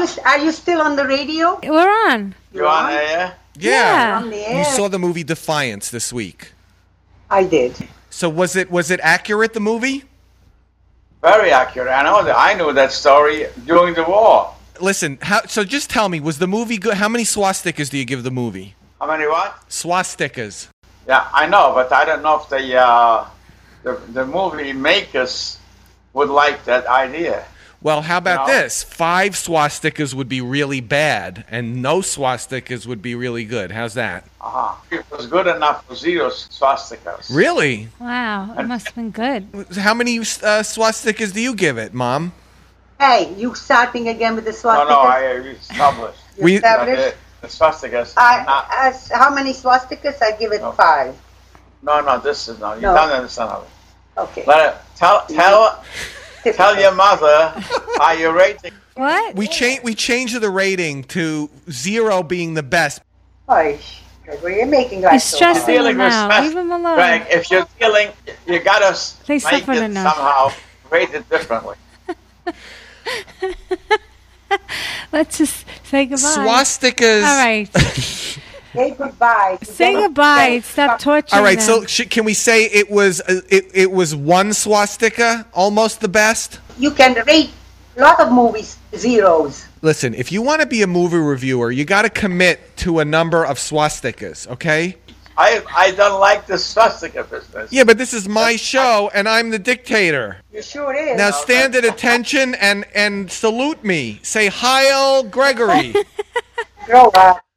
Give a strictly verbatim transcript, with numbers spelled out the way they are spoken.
on, are you still on the radio? We're on. You on there? Yeah. Yeah. On the air. You saw the movie Defiance this week. I did. So was it was it accurate, the movie? Very accurate. I know that. I knew that story during the war. Listen, how, so just tell me, was the movie good? How many swastikas do you give the movie? How many what? Swastikas. Yeah, I know, but I don't know if the uh, the, the movie makers would like that idea. Well, how about No. this? Five swastikas would be really bad, and no swastikas would be really good. How's that? Uh-huh. It was good enough for zero swastikas. Really? Wow, it must have been good. How many uh, swastikas do you give it, Mom? Hey, you starting again with the No, swastika? no, I uh, established. You We- established? The, the swastikas. I, not, as, how many swastikas? I give it No. five. no, no, this is not. You No. don't understand of it. Okay. Let it, tell, tell, tell your mother how you're rating. What? We change we changed the rating to zero being the best. Oh, Gregory, you're making life He's so stressing hard. Dealing him with out. stress, Leave him alone. Greg, if you're dealing, you gotta They make suffered it enough. somehow, rate it differently. Let's just say goodbye. Swastikas. All right. Say goodbye. Say goodbye. Stop torturing All right, so them. sh- can we say it was uh, it, it was one swastika, almost the best? You can rate a lot of movies zeros. Listen, if you want to be a movie reviewer, you got to commit to a number of swastikas, okay? I I don't like the swastika business. Yeah, but this is my show, and I'm the dictator. You sure is. Now stand at attention and and salute me. Say Heil Gregory. Grow up.